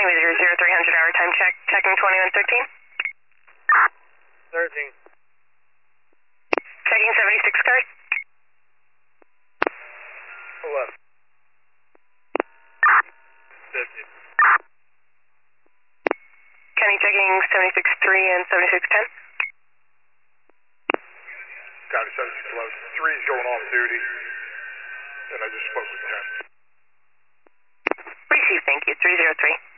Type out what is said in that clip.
Kenny with your 0300 hour time check, checking 2113. 13. Checking 76 card. 11. 50. Kenny checking 76-3 and 76-10. Copy 7611. 3 is going off duty. And I just spoke with 10. Receive, thank you, 303.